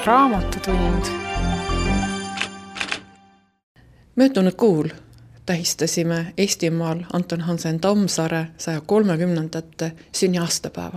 Raamatutund. Möödunud kuul tähistasime Eestimaal Anton Hansen Tammsaare 130. sünniaastapäeva.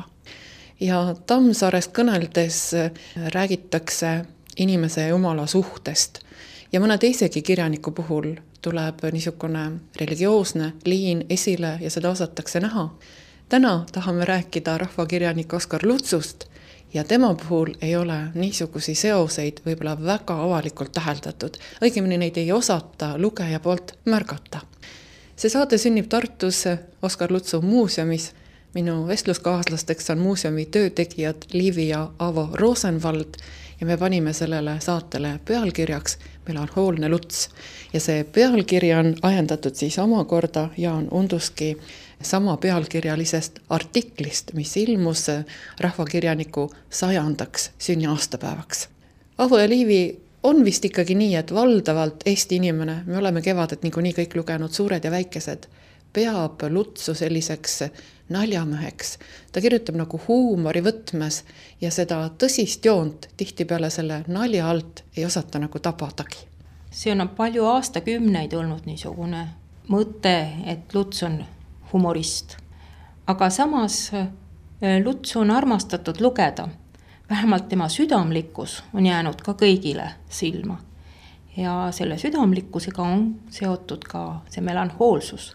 Ja Tammsaarest kõneldes räägitakse inimese ja Jumala suhtest. Ja mõne teisegi kirjaniku puhul tuleb niisugune religioosne liin esile ja seda osatakse näha. Täna tahame rääkida rahvakirjanik Oskar Lutsust ja tema puhul ei ole niisugusi seoseid võib-olla väga avalikult täheldatud. Õigemini neid ei osata lugeja poolt märgata. See saade sünnib Tartus Oskar Lutsu muuseumis. Minu vestluskaaslasteks on muuseumi töötegijad Liivi ja Avo Rosenvald ja me panime sellele saatele pealkirjaks Melanhoolne Luts. Ja see pealkiri on ajendatud siis omakorda Jaan Unduski sama pealkirjalisest artiklist, mis ilmus rahvakirjaniku 100. sünniaastapäevaks. Avo ja Liivi, on vist ikkagi nii, et valdavalt Eesti inimene, me oleme kevadet niikuinii kõik lugenud, Suured ja väikesed, peab Lutsu selliseks naljameheks. Ta kirjutab nagu huumori võtmes ja seda tõsist joont tihtipeale selle nalja alt ei osata nagu tabadagi. See on palju aastakümneid olnud niisugune mõte, et Luts on humorist. Aga samas Lutsu on armastatud lugeda. Vähemalt tema südamlikkus on jäänud ka kõigile silma. Ja selle südamlikkusega on seotud ka see melanhoolsus.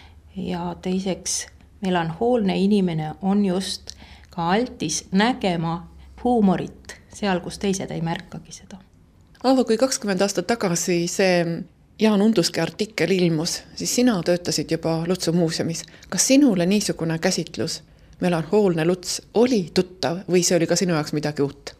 Ja teiseks, melanhoolne inimene on just ka altis nägema huumorit seal, kus teised ei märkagi seda. Avo, kui 20 aastat tagasi see Jaan Unduski artikkel ilmus, siis sina töötasid juba Lutsu muuseumis. Kas sinule niisugune käsitlus, melanhoolne Luts, oli tuttav või see oli ka sinu jaoks midagi uut?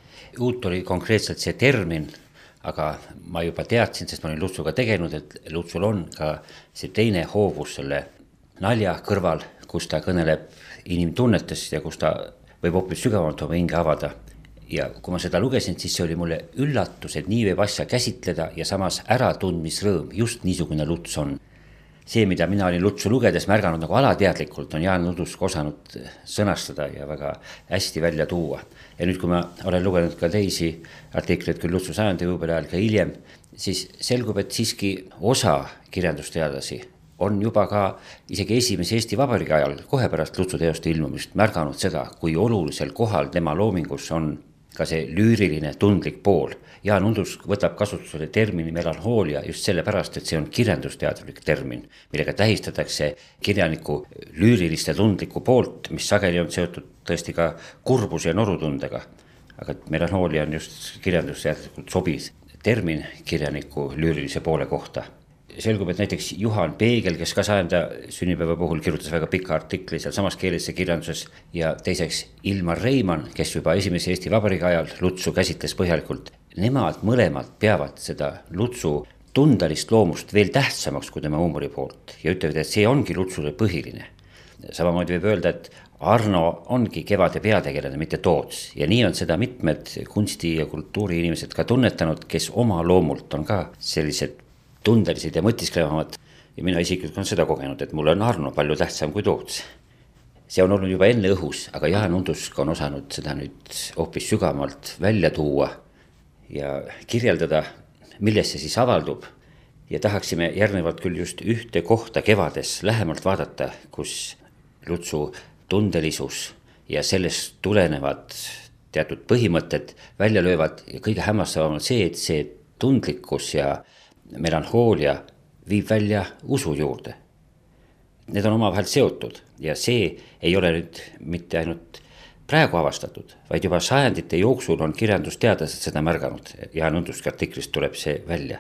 Uut oli konkreetselt see termin, aga ma juba teadsin, sest ma olin Lutsuga tegelenud, et Lutsul on ka see teine hoovus selle nalja kõrval, kus ta kõneleb inimtunnetest ja kus ta võib hoopis sügavamalt oma hinge avada. Ja kui ma seda lugesin, siis see oli mulle üllatus, et nii võib asja käsitleda ja samas äratundmisrõõm, just niisugune Luts on. See, mida mina olin Lutsu lugedes märganud nagu alateadlikult, on Jaan Undusk osanud sõnastada ja väga hästi välja tuua. Ja nüüd, kui ma olen lugenud ka teisi artikleid, küll Lutsu 100. juubeli ajal ka hiljem, siis selgub, et siiski osa kirjandusteadlasi on juba ka isegi esimese Eesti Vabariigi ajal, kohe pärast Lutsu teoste ilmumist, märganud seda, kui olulisel kohal tema loomingus on ka see lüüriline tundlik pool. Jaan Undusk võtab kasutusele termini melanhoolia just sellepärast, et see on kirjandusteaduslik termin, millega tähistatakse kirjaniku lüüriliste tundliku poolt, mis sageli on seotud tõesti ka kurbuse ja norutundega. Aga melanhoolia on just kirjandusteaduslikult sobiv termin kirjaniku lüürilise poole kohta. Selgub, et näiteks Juhan Peegel, kes ka 100. sünnipäeva puhul kirjutas väga pika artikli seal samas keelisse kirjanduses ja teiseks Ilmar Reimann, kes juba esimese Eesti Vabariigi ajal Lutsu käsitles põhjalikult. Nemad mõlemad peavad seda Lutsu tundalist loomust veel tähtsamaks kui tema huumori poolt ja ütlevad, et see ongi Lutsule põhiline. Samamoodi võib öelda, et Arno ongi kevade peategelane, mitte Toots. Ja nii on seda mitmed kunsti- ja kultuuri inimesed ka tunnetanud, kes oma loomult on ka sellised tundelised ja mõtisklevamad. Ja mina isiklikult on seda kogenud, et mulle on Arno palju tähtsam kui Toots. See on olnud juba enne õhus, aga Jaan Undusk on osanud seda nüüd hoopis sügavamalt välja tuua ja kirjeldada, milles see siis avaldub. Ja tahaksime järgnevalt küll just ühte kohta kevades lähemalt vaadata, kus Lutsu tundelisus ja sellest tulenevad teatud põhimõtted välja löövad ja kõige hämmastavamalt see, et see tundlikkus ja melanhoolia viib välja usu juurde. Need on omavahel seotud ja see ei ole nüüd mitte ainult praegu avastatud, vaid juba sajandite jooksul on kirjandusteadlased seda märganud. Jaan Unduski artiklist tuleb see välja.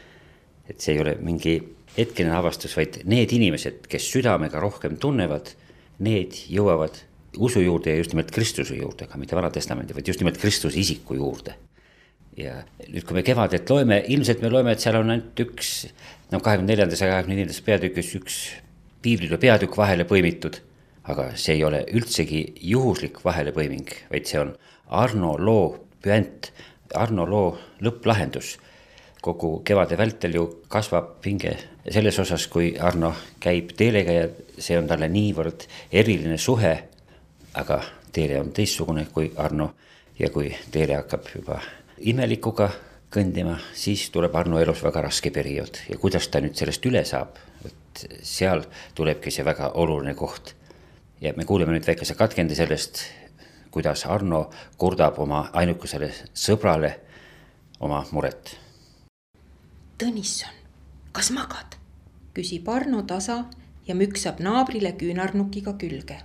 Et see ei ole mingi hetkeline avastus, vaid need inimesed, kes südamega rohkem tunnevad, need jõuavad usu juurde ja just nimelt Kristuse juurde, aga mitte Vanatestamendi, vaid just nimelt Kristuse isiku juurde. Ja nüüd, kui me kevadet loeme, ilmselt me loeme, et seal on ainult üks, 24. ja 25. peatükis üks piiblile peatükk vahele põimitud, aga see ei ole üldsegi juhuslik vahelepõiming, vaid see on Arno loo püent, Arno loo lõpplahendus. Kogu kevade vältel ju kasvab pinge selles osas, kui Arno käib Teelega ja see on talle niivõrd eriline suhe, aga Teele on teistsugune kui Arno ja kui Teele hakkab juba imelikuga kõndima, siis tuleb Arno elus väga raske periood ja kuidas ta nüüd sellest üle saab, et seal tulebki see väga oluline koht. Ja me kuuleme nüüd väikese katkendi sellest, kuidas Arno kurdab oma ainukesele sõbrale oma muret. Tõnisson, kas magad? Küsib Arno tasa ja müksab naabrile küünarnukiga külge.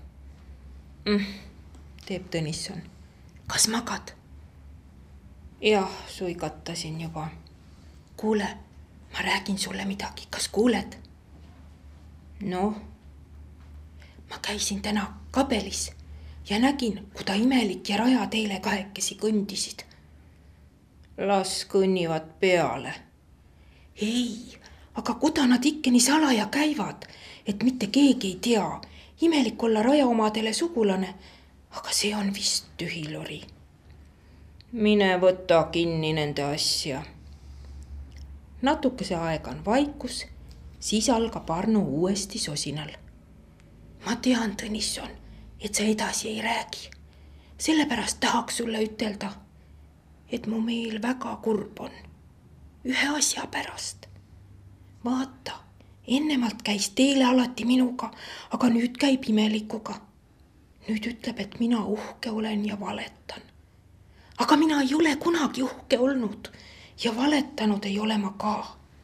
Teeb Tõnisson. Kas magad? Jah, suigatasin juba. Kuule, ma räägin sulle midagi, kas kuuled? Noh, ma käisin täna kabelis ja nägin, kuda imelik ja Raja teile kahekesi kõndisid. Las kõnnivad peale. Ei, aga kuda nad ikka nii salaja käivad, et mitte keegi ei tea. Imelik olla Raja omadele sugulane, aga see on vist tühilori. Mine võta kinni nende asja. Natukese aega on vaikus, siis algab Arno uuesti sosinal. Ma tean, Tõnisson, et sa edasi ei räägi. Sellepärast tahaks sulle ütelda, et mu meel väga kurb on. Ühe asja pärast. Vaata, ennemalt käis teele alati minuga, aga nüüd käib imelikuga. Nüüd ütleb, et mina uhke olen ja valetan. Aga mina ei ole kunagi uhke olnud ja valetanud ei ole ma ka.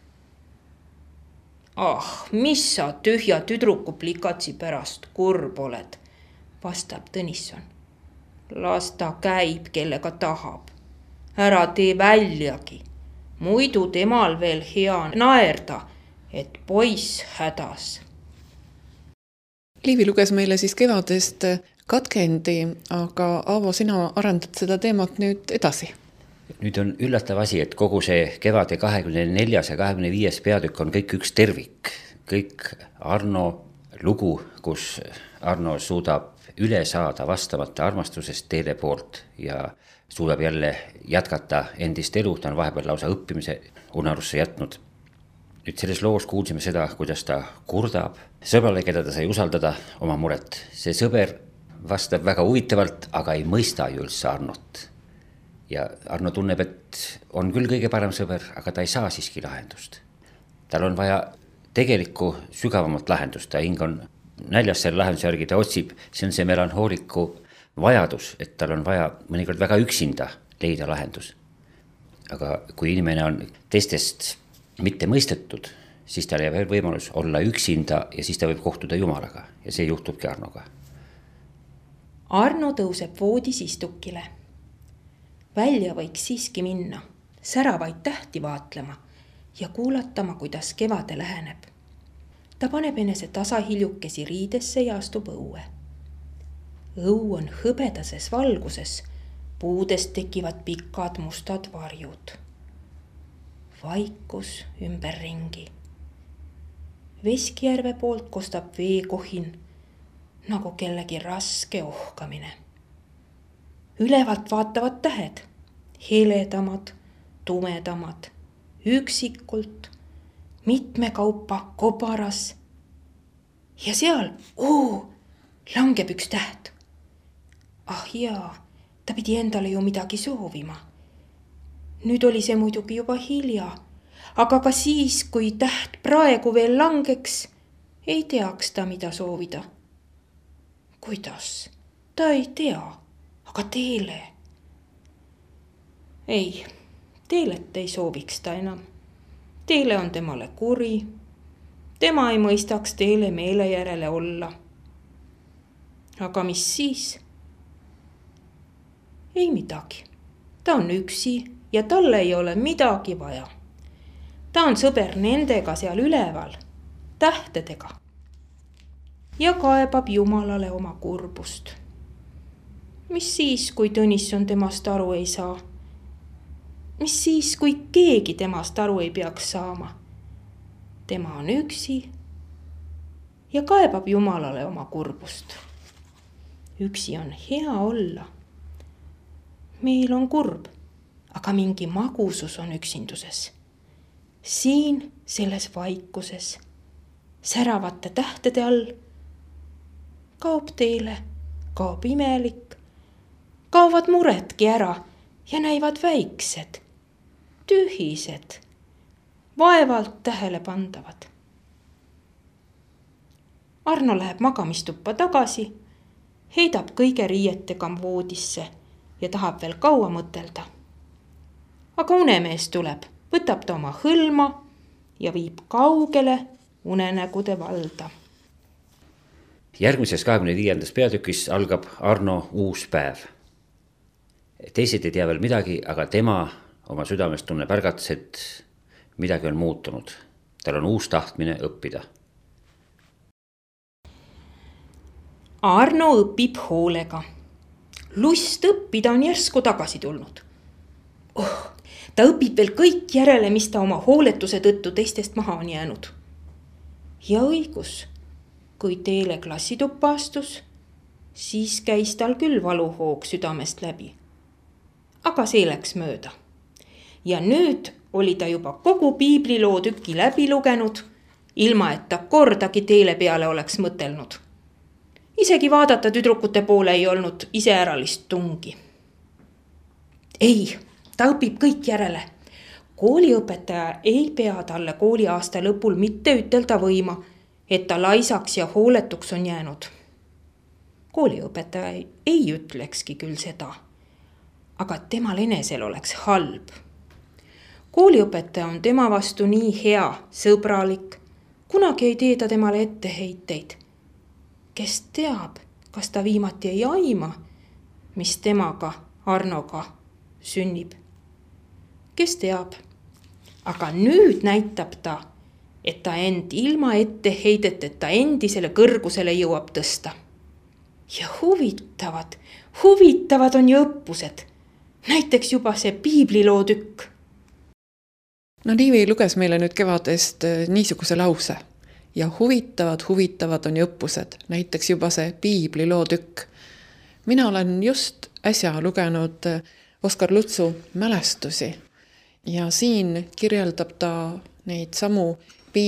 Mis sa tühja tüdruku plikatsi pärast kurb oled, vastab Tõnisson. Las ta käib, kellega tahab. Ära tee väljagi. Muidu temal veel hea naerda, et poiss hädas. Liivi luges meile siis kevadest katkendi, aga Aavo, sina arendad seda teemat nüüd edasi. Nüüd on üllatav asi, et kogu see kevade 24. ja 25. peatükk on kõik üks tervik. Kõik Arno lugu, kus Arno suudab üle saada vastamata armastusest teele poolt ja suudab jälle jätkata endist elu, ta on vahepeal lausa õppimise unarusse jätnud. Nüüd selles loos kuulsime seda, kuidas ta kurdab sõbrale, keda ta sai usaldada oma muret. See sõber vastab väga huvitavalt, aga ei mõista ju üldse Arnot. Ja Arno tunneb, et on küll kõige parem sõber, aga ta ei saa siiski lahendust. Tal on vaja tegelikku sügavamat lahendust, ta hing on näljas selle lahenduse järgi, ta otsib, see on see melanhooliku vajadus, et tal on vaja mõnikord väga üksinda leida lahendus. Aga kui inimene on teistest mitte mõistetud, siis tal jääb võimalus olla üksinda ja siis ta võib kohtuda Jumalaga ja see juhtubki Arnoga. Arno tõuseb voodis istukile. Välja võiks siiski minna, säravaid tähti vaatlema ja kuulatama, kuidas kevade läheneb. Ta paneb enese tasa hiljukesi riidesse ja astub õue. Õu on hõbedases valguses, puudest tekivad pikad mustad varjud. Vaikus ümberringi. Veskjärve poolt kostab veekohin, nagu kellegi raske ohkamine. Ülevalt vaatavad tähed, heledamad, tumedamad, üksikult, mitmekaupa kobaras. Ja seal, langeb üks täht. Jaa, ta pidi endale ju midagi soovima. Nüüd oli see muidugi juba hilja, aga ka siis, kui täht praegu veel langeks, ei teaks ta, mida soovida. Kuidas? Ta ei tea, aga teele. Ei, teelet ei sooviks ta enam. Teele on temale kuri. Tema ei mõistaks teele meele järele olla. Aga mis siis? Ei midagi. Ta on üksi ja talle ei ole midagi vaja. Ta on sõber nendega seal üleval, tähtedega. Ja kaebab Jumalale oma kurbust. Mis siis, kui Tõnisson temast aru ei saa? Mis siis, kui keegi temast aru ei peaks saama? Tema on üksi ja kaebab Jumalale oma kurbust. Üksi on hea olla. Meil on kurb, aga mingi magusus on üksinduses. Siin, selles vaikuses, säravate tähtede all, kaob teele, kaob imelik, kaovad muredki ära ja näivad väiksed, tühised, vaevalt tähele pandavad. Arno läheb magamistuppa tagasi, heidab kõige riietega voodisse ja tahab veel kaua mõtelda. Aga unemees tuleb, võtab ta oma hõlma ja viib kaugele unenägude valda. Järgmises 25. peatükis algab Arno uus päev. Teised ei tea veel midagi, aga tema oma südamest tunneb ärgates, et midagi on muutunud. Tal on uus tahtmine õppida. Arno õpib hoolega. Lust õppida on järsku tagasi tulnud. Ta õpib veel kõik järele, mis ta oma hooletuse tõttu teistest maha on jäänud. Ja õigus, kui teele klassituppa astus, siis käis tal küll valuhoog südamest läbi. Aga see läks mööda. Ja nüüd oli ta juba kogu piibliloo tüki läbi lugenud, ilma et ta kordagi teele peale oleks mõtelnud. Isegi vaadata tüdrukute poole ei olnud iseäralist tungi. Ei, ta õpib kõik järele. Kooliõpetaja ei pea talle kooliaasta lõpul mitte ütelda võima, et ta laisaks ja hooletuks on jäänud. Kooliõpetaja ei ütlekski küll seda, aga temal enesel oleks halb. Kooliõpetaja on tema vastu nii hea, sõbralik, kunagi ei tee ta temale etteheiteid. Kes teab, kas ta viimati ei aima, mis temaga, Arnoga, sünnib. Kes teab, aga nüüd näitab ta, et ta end ilma etteheideteta endisele kõrgusele jõuab tõsta. Ja huvitavad on ju õppused, näiteks juba see piibliloo tükk. No Liivi luges meile nüüd kevadest niisuguse lause. Ja huvitavad on ju õppused, näiteks juba see piibliloo tükk. Mina olen just äsja lugenud Oskar Lutsu mälestusi ja siin kirjeldab ta neid samu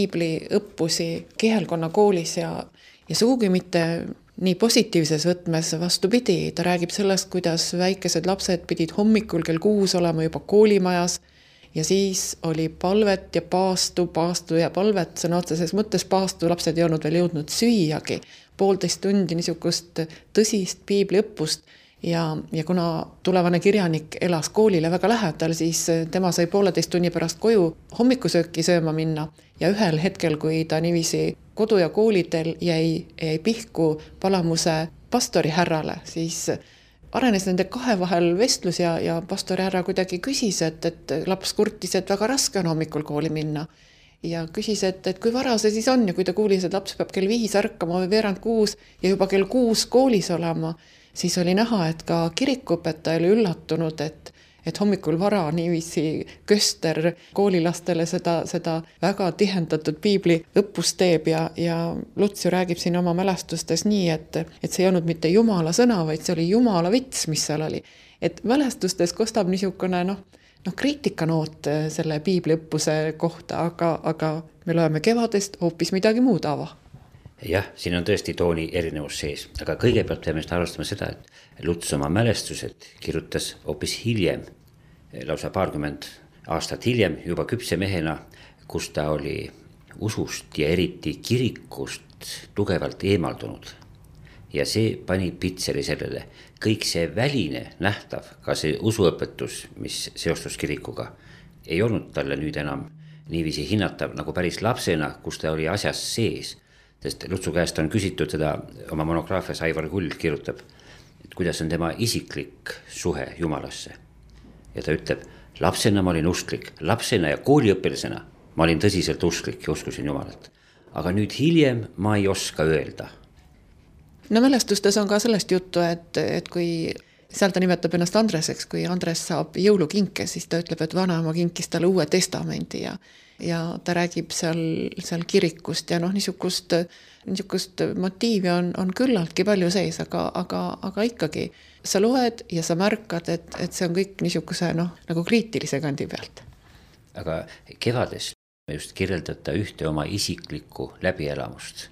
piibliõppusi Kihelkonna koolis ja sugugi mitte nii positiivses võtmes, vastupidi. Ta räägib sellest, kuidas väikesed lapsed pidid hommikul kell 6 olema juba koolimajas ja siis oli palvet ja paastu ja palvet, sõna otseses mõttes paastu, lapsed ei olnud veel jõudnud süüagi. 1,5 tundi niisugust tõsist piibliõppust ja kuna tulevane kirjanik elas koolile väga lähedal, siis tema sai 1,5 tunni pärast koju hommikusööki sööma minna ja ühel hetkel, kui ta niiviisi kodu ja koolidel jäi pihku Palamuse pastori härrale, siis arenes nende kahe vahel vestlus ja pastori härra kuidagi küsis, et laps kurtis, et väga raske on hommikul kooli minna. Ja küsis, et kui vara see siis on ja kui ta kuulis, et laps peab kell 5 ärkama või 5:45 ja juba kell 6 koolis olema, siis oli näha, et ka kirikuõpetaja oli üllatunud, et hommikul vara niiviisi köster koolilastele seda väga tihendatud piibli õppust teeb ja Luts ju räägib siin oma mälestustes nii, et see ei olnud mitte Jumala sõna, vaid see oli Jumala vits, mis seal oli. Et mälestustes kostab niisugune kriitikanoot selle piibliõppuse kohta, aga me loeme kevadest hoopis midagi muud ava. Jah, siin on tõesti tooni erinevus sees, aga kõigepealt peame arvestama seda, et Luts oma mälestused kirjutas hoopis hiljem, lausa 20 aastat hiljem, juba küpse mehena, kus ta oli usust ja eriti kirikust tugevalt eemaldunud. Ja see pani pitseri sellele. Kõik see väline nähtav, ka see usuõpetus, mis seostus kirikuga, ei olnud talle nüüd enam niiviisi hinnatav nagu päris lapsena, kus ta oli asjas sees. Sest Lutsu käest on küsitud seda oma monograafias, Aivar Kull kirjutab, et kuidas on tema isiklik suhe Jumalasse. Ja ta ütleb, lapsena ma olin usklik, lapsena ja kooliõpilasena ma olin tõsiselt usklik ja uskusin Jumalat. Aga nüüd hiljem ma ei oska öelda. No mälestustes on ka sellest juttu, et kui seal ta nimetab ennast Andreseks, kui Andres saab jõulukinke, siis ta ütleb, et vanaema kinkis talle Uue Testamendi ja ta räägib seal kirikust ja niisugust motiivi on küllaltki palju sees, aga ikkagi sa loed ja sa märkad, et see on kõik niisuguse nagu kriitilise kandi pealt. Aga kevades just kirjeldada ühte oma isiklikku läbielamust,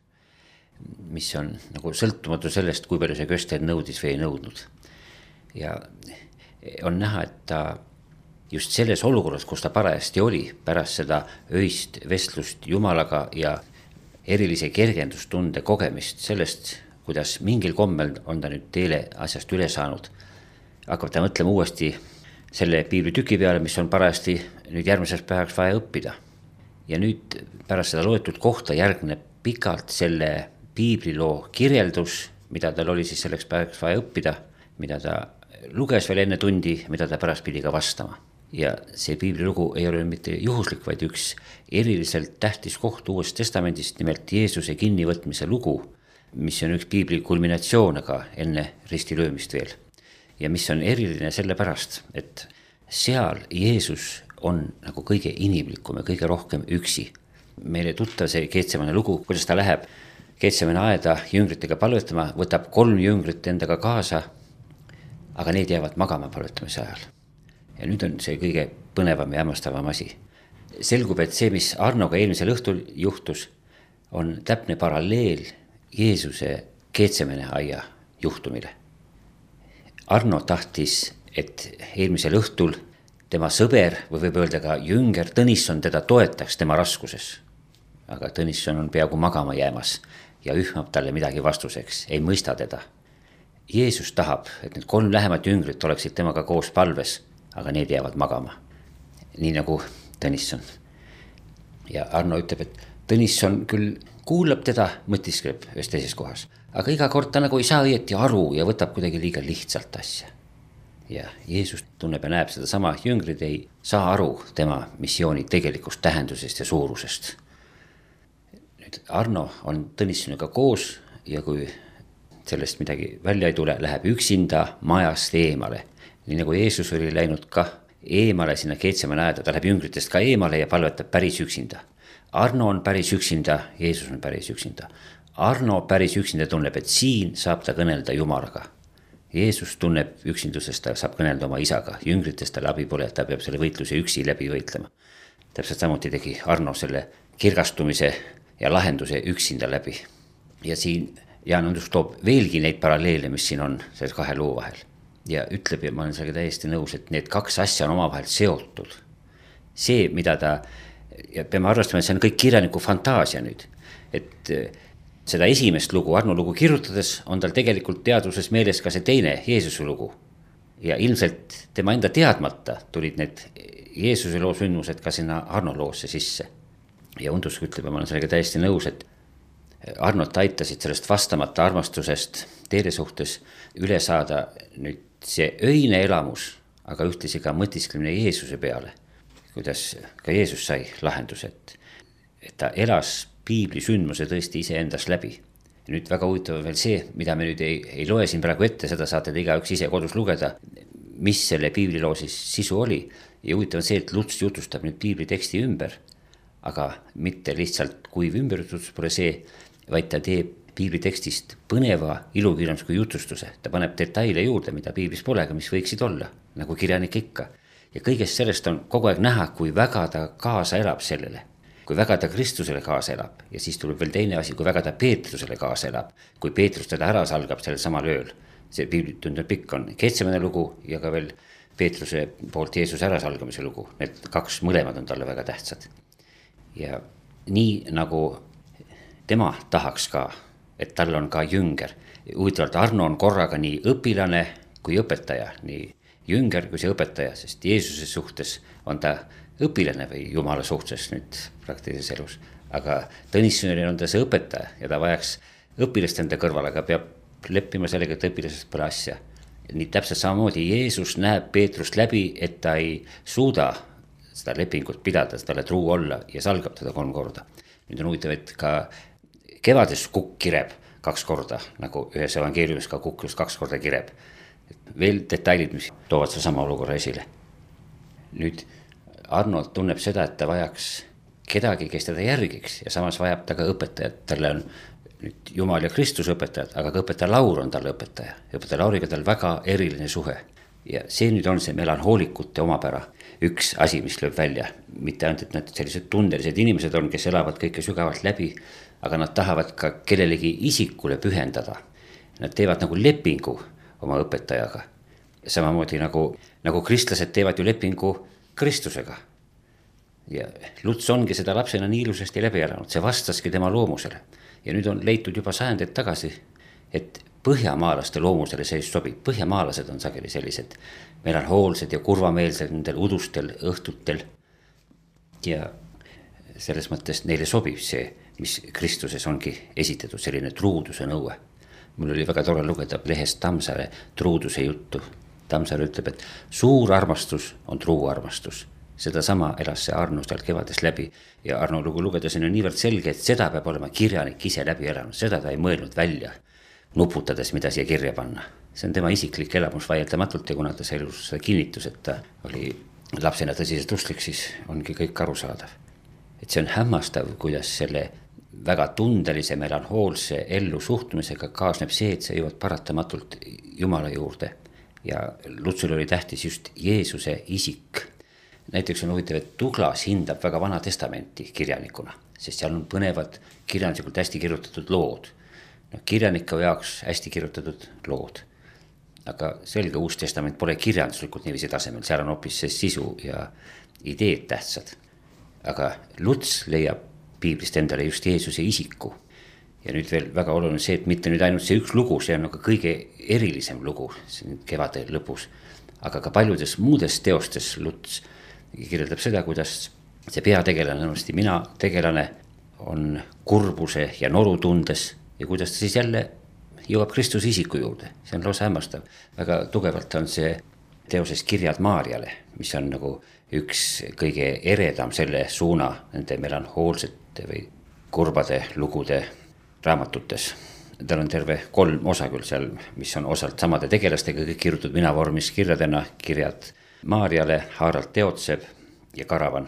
mis on nagu sõltumatu sellest, kui palju see köster nõudis või ei nõudnud. Ja on näha, et ta just selles olukorras, kus ta parajasti oli, pärast seda öist vestlust Jumalaga ja erilise kergendustunde kogemist sellest, kuidas mingil kommel on ta nüüd teele asjast üle saanud, hakkab ta mõtlema uuesti selle piiblitüki peale, mis on parajasti nüüd järgmiseks päevaks vaja õppida. Ja nüüd pärast seda loetud kohta järgneb pikalt selle piibliloo kirjeldus, mida tal oli siis selleks päevaks vaja õppida, mida ta luges veel enne tundi, mida ta pärast pidi ka vastama. Ja see piiblilugu ei ole mitte juhuslik, vaid üks eriliselt tähtis koht Uuest Testamendist, nimelt Jeesuse kinnivõtmise lugu, mis on üks piibli kulminatsioon, aga enne ristilöömist veel. Ja mis on eriline sellepärast, et seal Jeesus on nagu kõige inimlikum ja kõige rohkem üksi. Meile tuttav see Getsemane lugu, kuidas ta läheb Getsemane aeda jüngritega palvetama, võtab 3 jüngrit endaga kaasa, aga need jäävad magama palvetamise ajal. Ja nüüd on see kõige põnevam ja hämmastavam asi. Selgub, et see, mis Arnoga eelmisel õhtul juhtus, on täpne paralleel Jeesuse Getsemane aia juhtumile. Arno tahtis, et eelmisel õhtul tema sõber või võib öelda ka jünger Tõnisson teda toetaks tema raskuses. Aga Tõnisson on peaaegu magama jäämas ja ühmab talle midagi vastuseks, ei mõista teda. Jeesus tahab, et need 3 lähemat jüngrit oleksid temaga koos palves, aga need jäävad magama. Nii nagu Tõnisson. Ja Arno ütleb, et Tõnisson küll kuulab teda, mõtiskleb ühes teises kohas, aga iga kord ta nagu ei saa õieti aru ja võtab kuidagi liiga lihtsalt asja. Ja Jeesus tunneb ja näeb seda sama, jüngrid ei saa aru tema missiooni tegelikust tähendusest ja suurusest. Nüüd Arno on Tõnissoniga koos ja kui sellest midagi välja ei tule, läheb üksinda majast eemale. Nii nagu Jeesus oli läinud ka eemale sinna Getsemane aeda, ta läheb jüngritest ka eemale ja palvetab päris üksinda. Arno on päris üksinda, Jeesus on päris üksinda. Arno päris üksinda tunneb, et siin saab ta kõnelda Jumalaga. Jeesus tunneb üksindusest, ta saab kõnelda oma isaga, jüngritest tal abi pole, ta peab selle võitluse üksi läbi võitlema. Täpselt samuti tegi Arno selle kirgastumise ja lahenduse üksinda läbi. Ja siin Jaan Andrus toob veelgi neid paralleele, mis siin on selles 2 loo vahel. Ja ütleb, ja ma olen sellega täiesti nõus, et need 2 asja on omavahel seotud. See, mida ta, ja peame arvestama, et see on kõik kirjaniku fantaasia nüüd, et seda esimest lugu, Arno lugu kirjutades on tal tegelikult teadvuses meeles ka see teine Jeesuse lugu. Ja ilmselt tema enda teadmata tulid need Jeesuse loo sündmused ka sinna Arno loosse sisse. Ja Undus ütleb, ja ma olen sellega täiesti nõus, et Arnot aitasid sellest vastamata armastusest teele suhtes üle saada nüüd see öine elamus, aga ühtlasi ka mõtisklemine Jeesuse peale, kuidas ka Jeesus sai lahendus, et ta elas piibli sündmuse tõesti iseendas läbi. Ja nüüd väga huvitav veel see, mida me nüüd ei loe siin praegu ette, seda saate te igaüks ise kodus lugeda, mis selle piibliloo siis sisu oli. Ja huvitav on see, et Luts jutustab nüüd piibli teksti ümber, aga mitte lihtsalt kuiv ümberjutus pole see, vaid ta teeb piibli tekstist põneva ilukirjandusliku jutustuse. Ta paneb detaile juurde, mida piiblis pole, aga mis võiksid olla, nagu kirjanik ikka. Ja kõigest sellest on kogu aeg näha, kui väga ta kaasa elab sellele, kui väga ta Kristusele kaasa elab. Ja siis tuleb veel teine asi, kui väga ta Peetrusele kaasa elab, kui Peetrus teda ära salgab sellel samal ööl. See piibli tundub pikk on Getsemane lugu ja ka veel Peetruse poolt Jeesuse ärasalgamise lugu. Need 2 mõlemad on talle väga tähtsad. Ja nii nagu tema tahaks ka, et tal on ka jünger. Huvitavalt Arno on korraga nii õpilane kui õpetaja, nii jünger kui see õpetaja, sest Jeesuse suhtes on ta õpilane või Jumala suhtes nüüd praktilises elus. Aga Tõnissonil on ta see õpetaja ja ta vajaks õpilast enda kõrval, aga peab leppima sellega, et õpilasest pole asja. Nii täpselt samamoodi Jeesus näeb Peetrust läbi, et ta ei suuda seda lepingut pidada, talle truu olla ja salgab teda 3 korda. Nüüd on huvitav, et ka kevades kukk kireb 2 korda, nagu ühes evangeeliumis ka kukk just 2 korda kireb. Veel detailid, mis toovad seda sama olukorra esile. Nüüd Arno tunneb seda, et ta vajaks kedagi, kes teda järgiks ja samas vajab ta ka õpetajat. Talle on nüüd Jumal ja Kristus õpetajad, aga ka õpetaja Laur on talle õpetaja. Õpetaja Lauriga tal väga eriline suhe. Ja see nüüd on see melanhoolikute omapära. Üks asi, mis lööb välja, mitte ainult, et nad sellised tundelised inimesed on, kes elavad kõike sügavalt läbi, aga nad tahavad ka kellelegi isikule pühendada. Nad teevad nagu lepingu oma õpetajaga. Samamoodi nagu nagu kristlased teevad ju lepingu Kristusega. Ja Luts ongi seda lapsena nii ilusasti läbi elanud, see vastaski tema loomusele. Ja nüüd on leitud juba sajandeid tagasi, et põhjamaalaste loomusele see sobib. Põhjamaalased on sageli sellised melanhoolsed ja kurvameelsed nendel udustel õhtutel. Ja selles mõttes neile sobib see, mis Kristuses ongi esitatud, selline truuduse nõue. Mul oli väga tore lugeda lehest Tammsaare truuduse juttu. Tammsaare ütleb, et suur armastus on truu armastus. Seda sama elas see Arno seal kevades läbi ja Arno lugu lugedes on ju niivõrd selge, et seda peab olema kirjanik ise läbi elanud, seda ta ei mõelnud välja, nuputades, mida siia kirja panna. See on tema isiklik elamus vaieldamatult ja kuna ta see elus kinnitus, et ta oli lapsena tõsiselt usklik, siis ongi kõik arusaadav. Et see on hämmastav, kuidas selle väga tundelise, melanhoolse ellu suhtumisega kaasneb see, et see jõuad paratamatult Jumala juurde ja Lutsul oli tähtis just Jeesuse isik. Näiteks on huvitav, et Douglas hindab väga Vana Testamenti kirjanikuna, sest seal on põnevad kirjanduslikult hästi kirjutatud lood. Kirjaniku jaoks hästi kirjutatud lood. Aga selge Uus Testament pole kirjanduslikult niiviisi tasemel, seal on hoopis see sisu ja ideed tähtsad. Aga Luts leiab piiblist endale just Jeesuse isiku. Ja nüüd veel väga oluline see, et mitte nüüd ainult see üks lugu, see on nagu kõige erilisem lugu kevade lõpus. Aga ka paljudes muudes teostes Luts kirjeldab seda, kuidas see peategelane, mina tegelane on kurbuse ja noru tundes ja kuidas ta siis jälle jõuab Kristuse isiku juurde. See on lausa hämmastav. Väga tugevalt on see teoses Kirjad Maarjale, mis on nagu üks kõige eredam selle suuna nende melanhoolsete või kurbade lugude raamatutes. Tal on terve 3 osa küll seal, mis on osalt samade tegelastega kõik kirjutatud mina vormis kirjadena, Kirjad Maarjale, Haaralt Teotseb ja Karavan.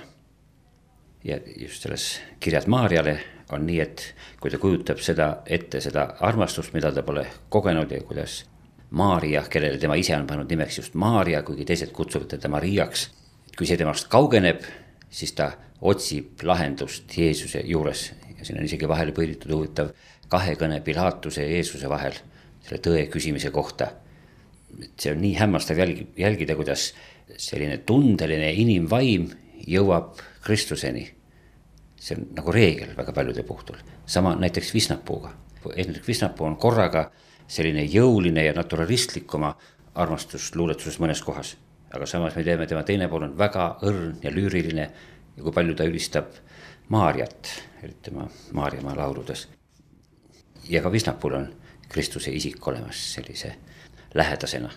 Ja just selles Kirjad Maarjale on nii, et kui ta kujutab seda ette, seda armastust, mida ta pole kogenud ja kuidas Maaria, kellele tema ise on pannud nimeks just Maaria, kuigi teised kutsuvad teda Mariaks, kui see temast kaugeneb, siis ta otsib lahendust Jeesuse juures. Ja siin on isegi vahele põhitud huvitav kahekõne Pilatuse ja Jeesuse vahel selle tõe küsimise kohta. See on nii hämmastav jälgida, kuidas selline tundeline inimvaim jõuab Kristuseni. See on nagu reegel väga paljude puhtul. Sama näiteks Visnapuuga. Hendrik Visnapuu on korraga selline jõuline ja naturalistlikuma armastusluuletuses mõnes kohas. Aga samas me teeme, tema teine pool on väga õrn ja lüüriline ja kui palju ta ülistab Maarjat, tema Maarjamaa lauludes. Ja ka Visnapuul on Kristuse isik olemas sellise lähedasena.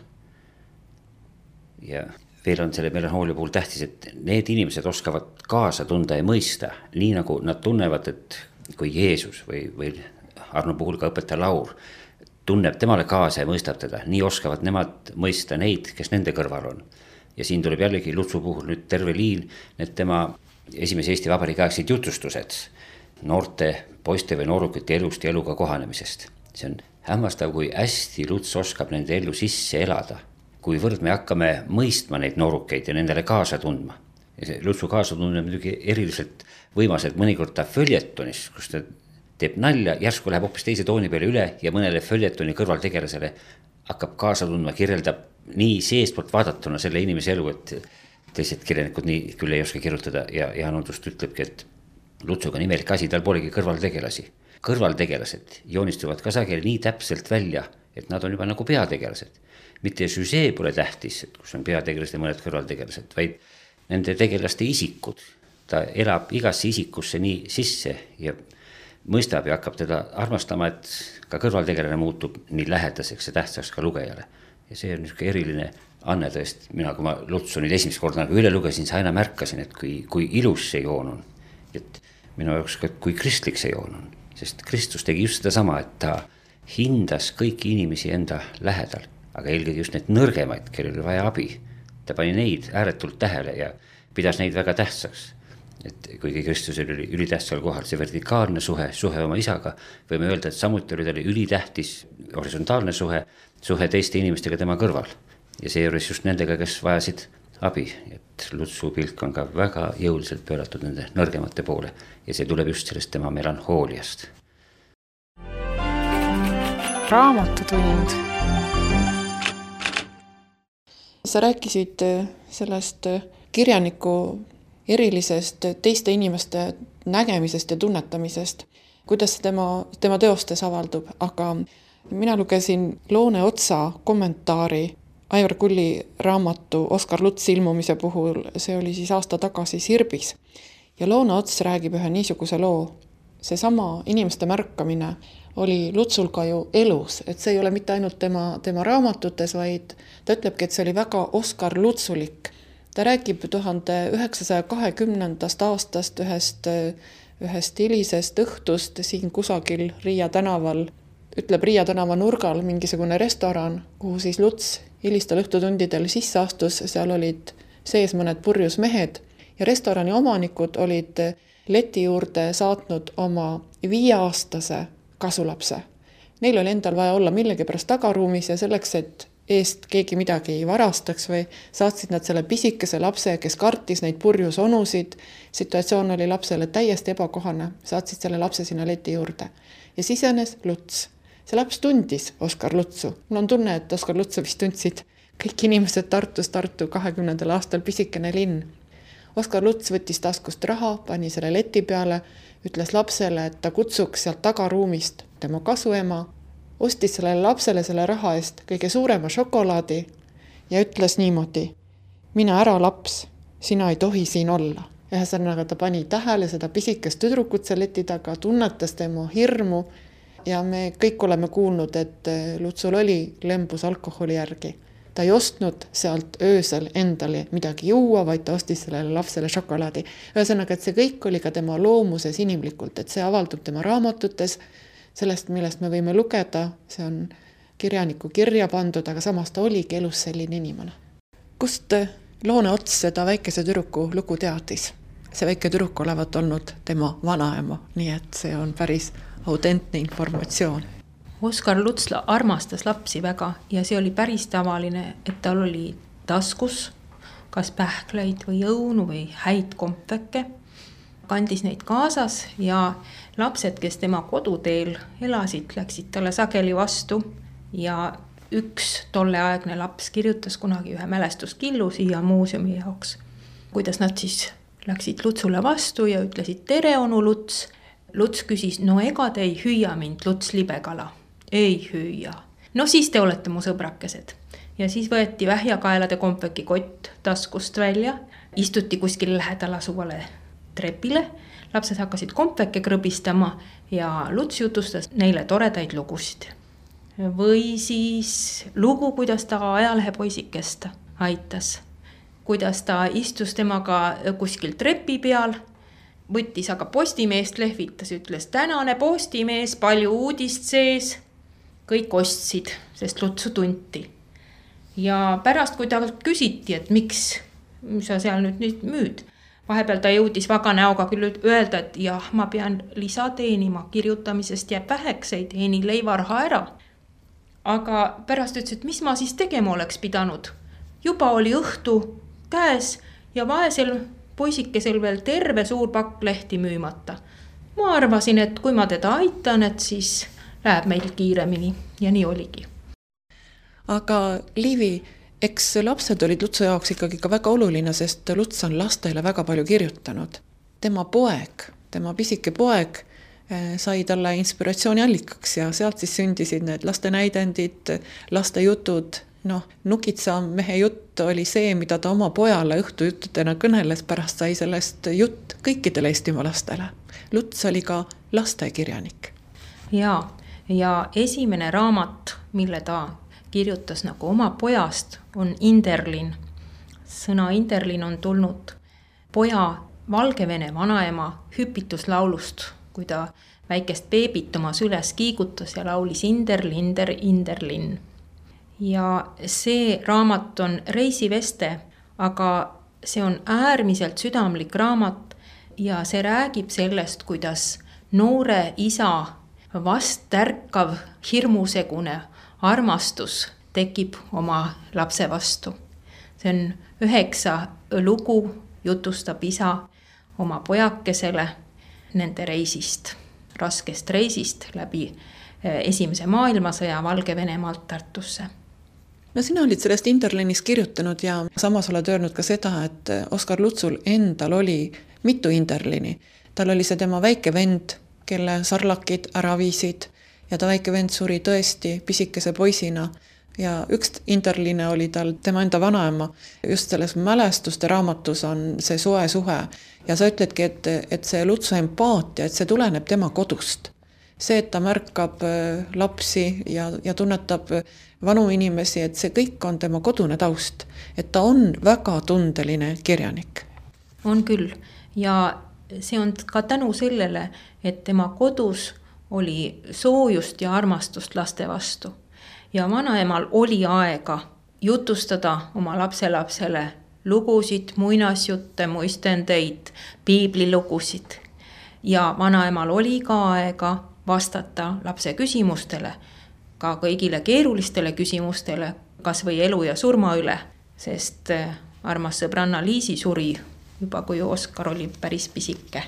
Ja veel on selle melanhoolia puhul tähtis, et need inimesed oskavad kaasa tunda ja mõista, nii nagu nad tunnevad, et kui Jeesus või Arno puhul ka õpetaja Laur tunneb temale kaasa ja mõistab teda, nii oskavad nemad mõista neid, kes nende kõrval on. Ja siin tuleb jällegi Lutsu puhul nüüd terve liin, need tema esimese Eesti Vabariigi aegsid jutustused noorte poiste või noorukite elust ja eluga kohanemisest. See on hämmastav, kui hästi Luts oskab nende ellu sisse elada, kuivõrd me hakkame mõistma neid noorukeid ja nendele kaasa tundma. Ja see Lutsu kaasa tundma muidugi eriliselt võimas, et mõnikord ta följetonis, kus ta teeb nalja, järsku läheb hoopis teise tooni peale üle ja mõnele följetoni kõrvaltegelasele hakkab kaasa tundma, kirjeldab nii seestpoolt vaadatuna selle inimese elu, et teised kirjanikud nii küll ei oska kirjutada ja Jaan Undust ütlebki, et Lutsuga nimelik asi, tal polegi kõrvaltegelasi. Kõrvaltegelased joonistuvad ka sageli nii täpselt välja, et nad on juba nagu peategelased. Mitte süžee pole tähtis, et kus on peategelased ja mõned kõrvaltegelased, vaid nende tegelaste isikud. Ta elab igasse isikusse nii sisse ja mõistab ja hakkab teda armastama, et ka kõrvaltegelane muutub nii lähedaseks ja tähtsaks ka lugejale. Ja see on niisugune eriline anne tõest. Mina, kui ma Lutsu nüüd esimest korda nagu üle lugesin, siis aina märkasin, et kui ilus see joon on. Et minu jaoks ka, kui kristlik see joon on. Sest Kristus tegi just seda sama, et ta hindas kõiki inimesi enda lähedal, aga eelkõige just need nõrgemaid, kellel oli vaja abi. Ta pani neid ääretult tähele ja pidas neid väga tähtsaks. Et kuigi Kristusel oli ülitähtsal kohal see vertikaalne suhe oma isaga, võime öelda, et samuti oli tal ülitähtis horisontaalne suhe teiste inimestega tema kõrval. Ja seejuures just nendega, kes vajasid abi. Et Lutsu pilk on ka väga jõuliselt pööratud nende nõrgemate poole ja see tuleb just sellest tema melanhooliast. Raamatutund. Sa rääkisid sellest kirjaniku erilisest teiste inimeste nägemisest ja tunnetamisest, kuidas see tema teostes avaldub, aga mina lugesin Loone Otsa kommentaari Aivar Kulli raamatu Oskar Luts ilmumise puhul, see oli siis aasta tagasi Sirbis. Ja Loone Ots räägib ühe niisuguse loo. Seesama inimeste märkamine oli Lutsul ka ju elus, et see ei ole mitte ainult tema raamatutes, vaid ta ütlebki, et see oli väga Oskar Lutsulik. Ta räägib 1920. aastast ühest hilisest õhtust siin kusagil Riia tänaval, ütleb Riia tänava nurgal mingisugune restoran, kuhu siis Luts hilistel õhtutundidel sisse astus, seal olid sees mõned purjus mehed ja restorani omanikud olid leti juurde saatnud oma 5-aastase kasulapse. Neil oli endal vaja olla millegi pärast tagaruumis ja selleks, et eest keegi midagi ei varastaks või saatsid nad selle pisikese lapse, kes kartis neid purjus onusid. Situatsioon oli lapsele täiesti ebakohane, saatsid selle lapse sinna leti juurde ja sisenes Luts. See laps tundis Oskar Lutsu. Mul on tunne, et Oskar Lutsu vist tundsid kõik inimesed Tartu 20. aastal pisikene linn. Oskar Luts võttis taskust raha, pani selle leti peale, ütles lapsele, et ta kutsuks sealt tagaruumist tema kasuema, ostis sellele lapsele selle raha eest kõige suurema šokolaadi ja ütles niimoodi: mine ära, laps, sina ei tohi siin olla. Ühesõnaga ta pani tähele seda pisikest tüdrukut selle leti taga, tunnetas tema hirmu ja me kõik oleme kuulnud, et Lutsul oli lembus alkoholi järgi. Ta ei ostnud sealt öösel endale midagi juua, vaid ta ostis sellele lapsele šokolaadi. Ühesõnaga, et see kõik oli ka tema loomuses inimlikult, et see avaldub tema raamatutes, sellest, millest me võime lugeda, see on kirjaniku kirja pandud, aga samas ta oligi elus selline inimene. Kust Loone Ots seda väikese tüdruku lugu teadis? See väike tüdruk olevat olnud tema vanaema, nii et see on päris autentne informatsioon. Oskar Luts armastas lapsi väga ja see oli päris tavaline, et tal oli taskus kas pähkleid või õunu või häid kompveke. Kandis neid kaasas ja lapsed, kes tema koduteel elasid, läksid talle sageli vastu ja üks tolleaegne laps kirjutas kunagi ühe mälestuskillu siia muuseumi jaoks, kuidas nad siis läksid Lutsule vastu ja ütlesid: tere, onu Luts. Luts küsis: no ega te ei hüüa mind, Luts libekala? Ei hüüa. No siis te olete mu sõbrakesed. Ja siis võeti vähjakaelade kompveki kott taskust välja, istuti kuskil lähedal asuvale trepile, lapsed hakkasid kompveke krõbistama ja Luts jutustas neile toredaid lugusid. Või siis lugu, kuidas ta ajalehepoisikest aitas, kuidas ta istus temaga kuskil trepi peal, võttis aga Postimeest lehvitas, ütles: tänane Postimees, palju uudist sees. Kõik ostsid, sest Lutsu tunti. Ja pärast, kui ta küsiti, et miks sa seal nüüd müüd, vahepeal ta jõudis vaga näoga küll öelda, et jah, ma pean lisa teenima, kirjutamisest jääb väheks, ei teeni leivarha ära. Aga pärast ütles, et mis ma siis tegema oleks pidanud. Juba oli õhtu käes ja vaesel poisikesel veel terve suur pakk lehti müümata. Ma arvasin, et kui ma teda aitan, et siis läheb meil kiiremini ja nii oligi. Aga Liivi, eks lapsed olid Lutsu jaoks ikkagi ka väga oluline, sest Luts on lastele väga palju kirjutanud. Tema poeg, tema pisike poeg sai talle inspiratsiooni allikaks ja sealt siis sündisid need laste näidendid, laste jutud. Nukitsa mehe jutt oli see, mida ta oma pojale õhtujuttudena kõneles, pärast sai sellest jutt kõikidele Eestimaa lastele. Luts oli ka lastekirjanik. Ja esimene raamat, mille ta kirjutas nagu oma pojast, on Inderlin. Sõna Inderlin on tulnud poja Valgevene vanaema hüpituslaulust, kui ta väikest beebit oma süles kiigutas ja laulis Inderlinder, Inderlin. Ja see raamat on reisiveste, aga see on äärmiselt südamlik raamat ja see räägib sellest, kuidas noore isa vast tärkav hirmusegune armastus tekib oma lapse vastu. See on 9 lugu, jutustab isa oma pojakesele nende reisist, raskest reisist läbi Esimese maailmasõja Valgevenemaalt Tartusse. no sina olid sellest Interlinis kirjutanud ja samas oled öelnud ka seda, et Oskar Lutsul endal oli mitu Interlini. Tal oli see tema väike vend, kelle sarlakid ära viisid ja ta väike vend suri tõesti pisikese poisina. Ja üks Interline oli tal tema enda vanaema. Just selles mälestuste raamatus on see soe suhe. Ja sa ütledki, et see Lutsu empaatia, et see tuleneb tema kodust. See, et ta märkab lapsi ja tunnetab vanu inimesi, et see kõik on tema kodune taust. Et ta on väga tundeline kirjanik. On küll. Ja see on ka tänu sellele, et tema kodus oli soojust ja armastust laste vastu. Ja vanaemal oli aega jutustada oma lapselapsele lugusid, muinasjutte, muistendeid, piiblilugusid. Ja vanaemal oli ka aega vastata lapse küsimustele, ka kõigile keerulistele küsimustele, kas või elu ja surma üle, sest armas sõbranna Liisi suri juba kui Oskar oli päris pisike.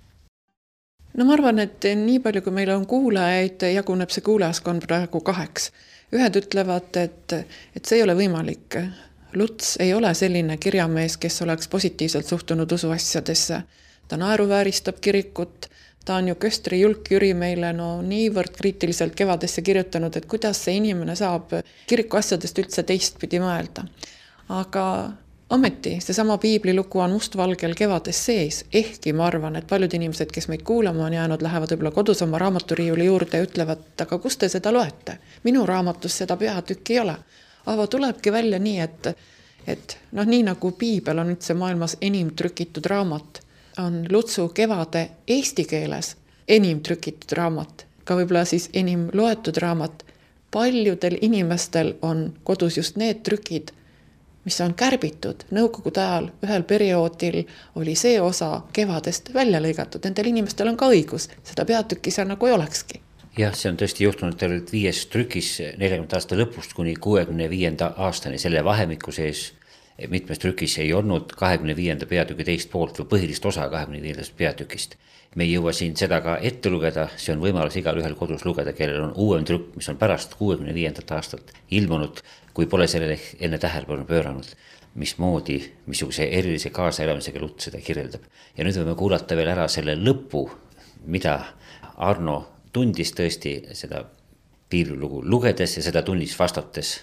No ma arvan, et nii palju kui meil on kuulajaid, jaguneb see kuulajaskond praegu 2. Ühed ütlevad, et see ei ole võimalik. Luts ei ole selline kirjamees, kes oleks positiivselt suhtunud usuasjadesse. Ta naeruvääristab kirikut, ta on ju Köstri Julk Jüri meile niivõrd kriitiliselt kevadesse kirjutanud, et kuidas see inimene saab kiriku asjadest üldse teistpidi mõelda. Aga ometi, seesama piiblilugu on mustvalgel kevades sees, ehkki ma arvan, et paljud inimesed, kes meid kuulama on jäänud, lähevad võib-olla kodus oma raamaturiiuli juurde ja ütlevad, aga kus te seda loete? Minu raamatus seda peatükki ei ole. Aga tulebki välja nii, et nii nagu piibel on üldse maailmas enim trükitud raamat, on Lutsu Kevade eesti keeles enim trükitud raamat, ka võib-olla siis enim loetud raamat. Paljudel inimestel on kodus just need trükid, mis on kärbitud. Nõukogude ajal ühel perioodil oli see osa Kevadest välja lõigatud. Nendel inimestel on ka õigus, seda peatükki seal nagu ei olekski. Jah, see on tõesti juhtunud, et olid 5 trükis 40 aasta lõpust kuni 65. aastani selle vahemiku sees. Mitmes trükis ei olnud 25. peatüki teist poolt või põhilist osa 25. peatükist. Me ei jõua siin seda ka ette lugeda, see on võimalus igal ühel kodus lugeda, kellel on uuem trükk, mis on pärast 65. aastat ilmunud, kui pole sellele enne tähelepanu pööranud, mismoodi, missuguse erilise kaasaelamisega Luts seda kirjeldab. Ja nüüd võime kuulata veel ära selle lõpu, mida Arno tundis tõesti seda piiblilugu lugedes ja seda tundis vastates.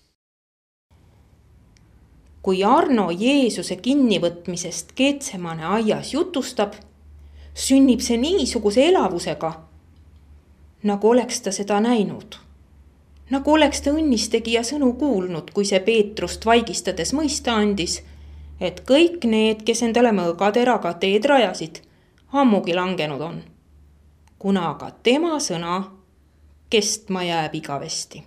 Kui Arno Jeesuse kinnivõtmisest Getsemane aias jutustab, sünnib see niisuguse elavusega, nagu oleks ta seda näinud. Nagu oleks ta õnnistegija sõnu kuulnud, kui see Peetrust vaigistades mõista andis, et kõik need, kes endale mõõgateraga teed rajasid, ammugi langenud on. Kuna aga tema sõna kestma jääb igavesti.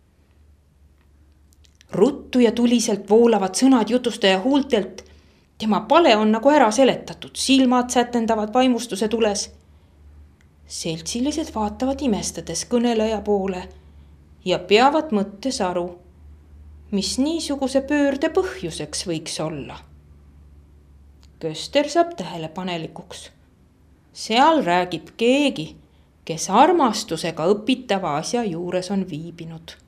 Ruttu ja tuliselt voolavad sõnad jutustaja huultelt. Tema pale on nagu ära seletatud, silmad sätendavad vaimustuse tules. Seltsilised vaatavad imestades kõneleja poole ja peavad mõttes aru, mis niisuguse pöörde põhjuseks võiks olla. Köster saab tähelepanelikuks. Seal räägib keegi, kes armastusega õpitava asja juures on viibinud.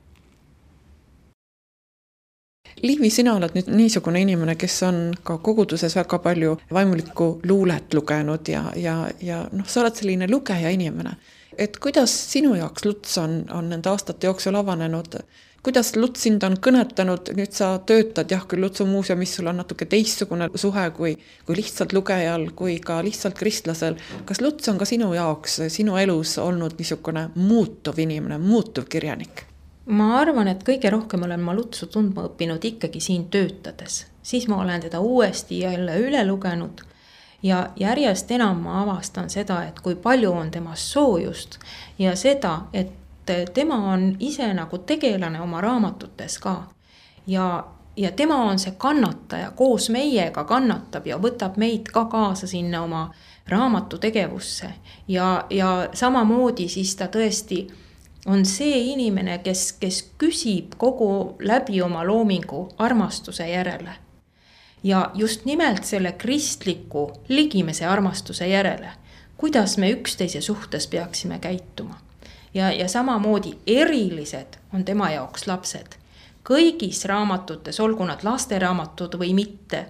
Liivi, sina oled nüüd niisugune inimene, kes on ka koguduses väga palju vaimulikku luulet lugenud ja sa oled selline lugeja inimene. Et kuidas sinu jaoks Luts on nende aastate jooksul avanenud? Kuidas Luts sind on kõnetanud? Nüüd sa töötad küll Lutsu muuseumis, sul on natuke teistsugune suhe kui lihtsalt lugejal, kui ka lihtsalt kristlasel. Kas Luts on ka sinu jaoks, sinu elus olnud niisugune muutuv inimene, muutuv kirjanik? Ma arvan, et kõige rohkem olen ma Lutsu tundma õppinud ikkagi siin töötades. Siis ma olen teda uuesti jälle üle lugenud ja järjest enam ma avastan seda, et kui palju on temas soojust ja seda, et tema on ise nagu tegelane oma raamatutes ka. Ja tema on see kannataja, koos meiega kannatab ja võtab meid ka kaasa sinna oma raamatu tegevusse. Ja samamoodi siis ta tõesti on see inimene, kes küsib kogu läbi oma loomingu armastuse järele. Ja just nimelt selle kristliku ligimese armastuse järele, kuidas me üksteise suhtes peaksime käituma. Ja samamoodi erilised on tema jaoks lapsed. kõigis raamatutes, olgu nad lasteraamatud või mitte,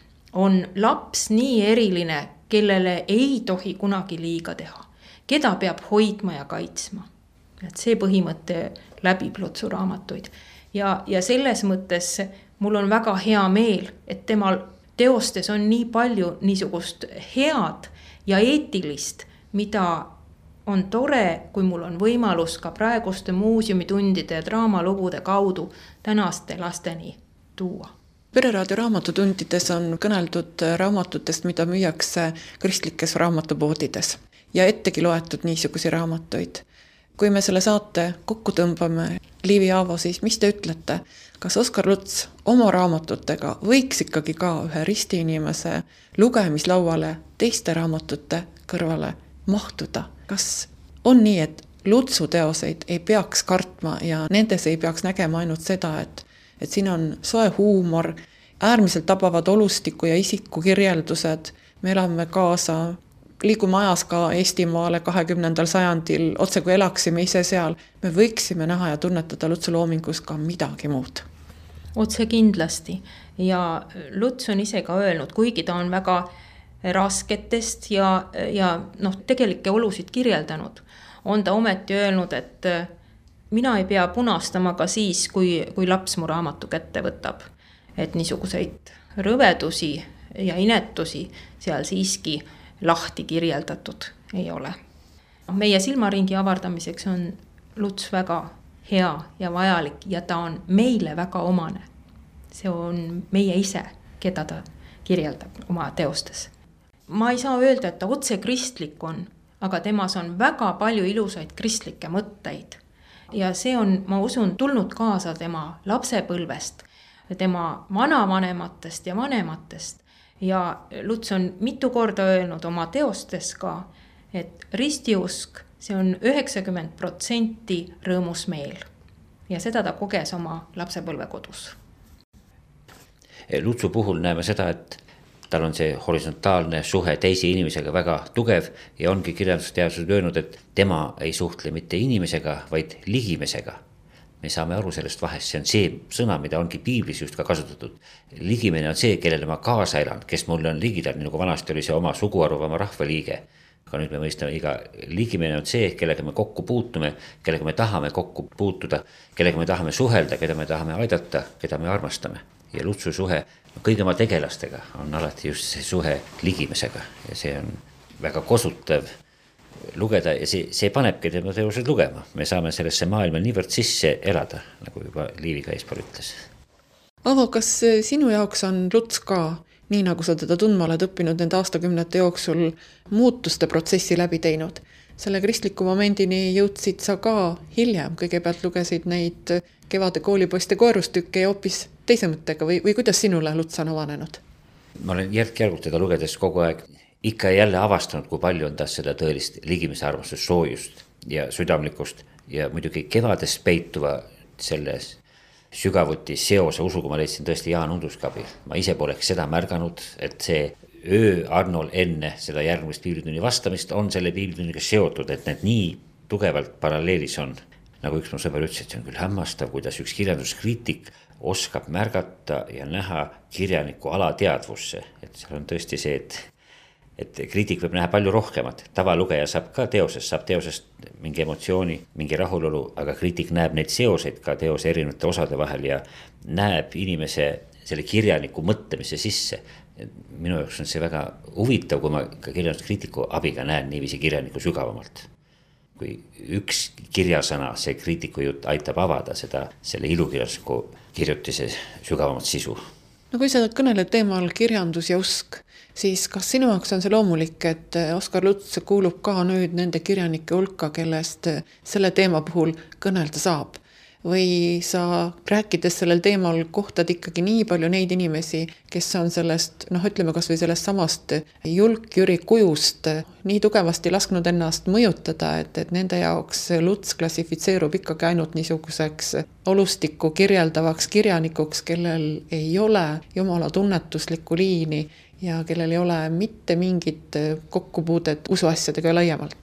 on laps nii eriline, kellele ei tohi kunagi liiga teha, keda peab hoidma ja kaitsma. Et see põhimõte läbib Lutsu raamatuid. Ja selles mõttes mul on väga hea meel, et temal teostes on nii palju niisugust head ja eetilist, mida on tore, kui mul on võimalus ka praeguste muuseumitundide ja draamalugude kaudu tänaste lasteni tuua. Pereraadio raamatutundides on kõneldud raamatutest, mida müüakse kristlikes raamatupoodides ja ettegi loetud niisugusi raamatuid. Kui me selle saate kokku tõmbame, Liivi Aavo, siis mis te ütlete? Kas Oskar Luts oma raamatutega võiks ikkagi ka ühe ristiinimese lugemislauale teiste raamatute kõrvale mahtuda? Kas on nii, et Lutsu teoseid ei peaks kartma ja nendes ei peaks nägema ainult seda, et siin on soe huumor, äärmiselt tabavad olustiku ja isiku kirjeldused, me elame kaasa, liigume ajas ka Eestimaale 20. sajandil, otse kui elaksime ise seal, me võiksime näha ja tunnetada Lutsu loomingus ka midagi muud. Otse kindlasti ja Luts on ise ka öelnud, kuigi ta on väga rasketest ja tegelikke olusid kirjeldanud, on ta ometi öelnud, et mina ei pea punastama ka siis, kui laps mu raamatu kätte võtab. Et niisuguseid rõvedusi ja inetusi seal siiski lahti kirjeldatud ei ole. Meie silmaringi avardamiseks on Luts väga hea ja vajalik ja ta on meile väga omane. See on meie ise, keda ta kirjeldab oma teostes. Ma ei saa öelda, et ta otse kristlik on, aga temas on väga palju ilusaid kristlikke mõtteid. Ja see on, ma usun, tulnud kaasa tema lapsepõlvest, tema vanavanematest ja vanematest. Ja Luts on mitu korda öelnud oma teostes ka, et ristiusk, see on 90% rõõmus meel. Ja seda ta koges oma lapsepõlvekodus. Lutsu puhul näeme seda, et tal on see horisontaalne suhe teise inimesega väga tugev ja ongi kirjandusteadused öelnud, et tema ei suhtle mitte inimesega, vaid ligimesega. Me saame aru sellest vahest, see on see sõna, mida ongi piiblis just ka kasutatud. Ligimene on see, kellele ma kaasa elan, kes mulle on ligidal, nagu vanasti oli see oma suguharu, oma rahvaliige. Aga nüüd me mõistame, iga ligimene on see, kellega me kokku puutume, kellega me tahame kokku puutuda, kellega me tahame suhelda, keda me tahame aidata, keda me armastame. Ja Lutsu suhe kõigi oma tegelastega on alati just see suhe ligimesega ja see on väga kosutav lugeda ja see panebki tema teosed lugema. Me saame sellesse maailma niivõrd sisse elada, nagu juba Liivi ka eespool ütles. Avo, kas sinu jaoks on Luts ka, nii nagu sa teda tundma oled õppinud nende aastakümnete jooksul, muutuste protsessi läbi teinud? Selle kristliku momendini jõudsid sa ka hiljem, kõigepealt lugesid neid kevade koolipoiste koerustükke ja hoopis teise mõttega või kuidas sinule Luts on avanenud? Ma olen järk-järgult teda lugedes kogu aeg ikka jälle avastanud, kui palju on ta seda tõelist ligimise armastust, soojust ja südamlikkust ja muidugi kevades peituva selles sügavuti seose usuga ma leidsin tõesti Jaan Unduskabil. Ma ise poleks seda märganud, et see öö Arnol enne seda järgmist piiblitunni vastamist on selle piiblitunniga seotud, et need nii tugevalt paralleelis on. Nagu üks mu sõber ütles, et see on küll hämmastav, kuidas üks kirjanduskriitik oskab märgata ja näha kirjaniku alateadvusse. Et seal on tõesti see, et kriitik võib näha palju rohkemat. Tavalugeja saab ka teosest mingi emotsiooni, mingi rahulolu, aga kriitik näeb neid seoseid ka teose erinevate osade vahel ja näeb inimese selle kirjaniku mõtlemise sisse. Minu jaoks on see väga huvitav, kui ma ka kirjanduskriitiku abiga näen niiviisi kirjaniku sügavamalt. Kui üks kirjasõna, see kriitiku jutt aitab avada selle ilukirjandusliku kirjutise sügavamat sisu. No kui sa kõneled teemal kirjandus ja usk, siis kas sinu jaoks on see loomulik, et Oskar Luts kuulub ka nüüd nende kirjanike hulka, kellest selle teema puhul kõnelda saab? Või sa rääkides sellel teemal kohtad ikkagi nii palju neid inimesi, kes on sellest, ütleme kas või sellest samast Julk-Jüri kujust nii tugevasti lasknud ennast mõjutada, et nende jaoks Luts klassifitseerub ikkagi ainult niisuguseks olustikku kirjeldavaks kirjanikuks, kellel ei ole jumala tunnetuslikku liini ja kellel ei ole mitte mingit kokkupuudet usuasjadega laiemalt.